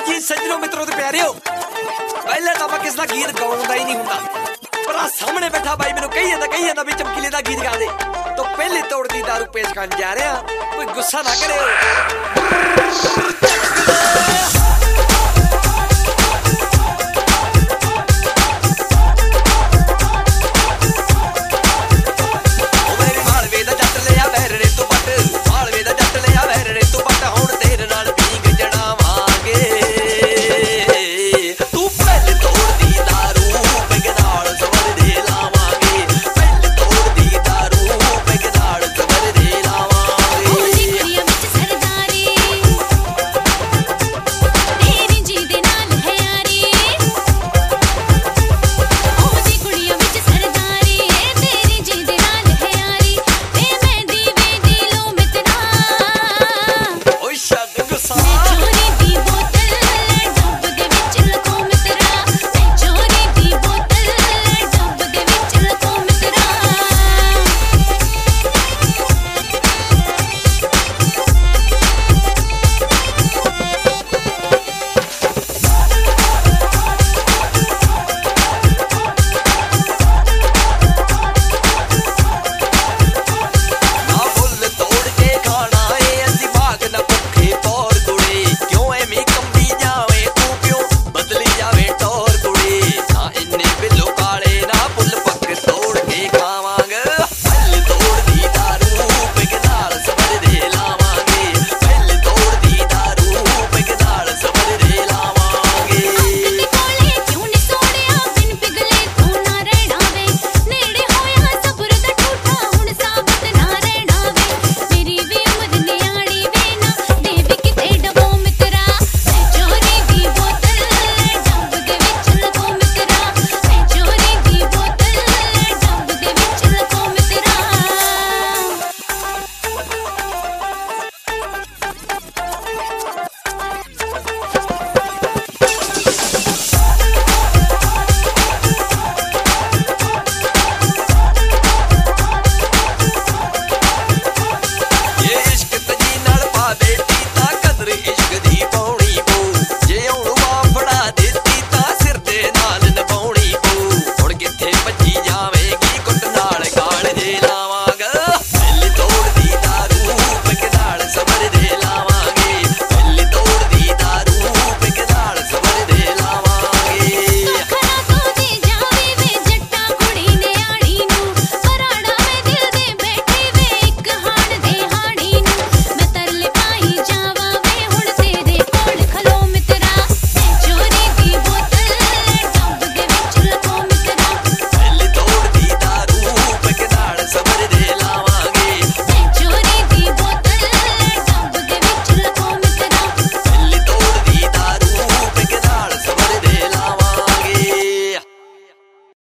जी सज्जनों मित्रों ते प्यारिओ पहले तो मैं किसी का गीत गाउंदा ही नहीं हुंदा पर आ सामने बैठा भाई मैनू कही जांदा भी चमकीले दा गीत गा दे तो पहले तोड़ दी दारू पेश करन जा रहे कोई गुस्सा ना करे।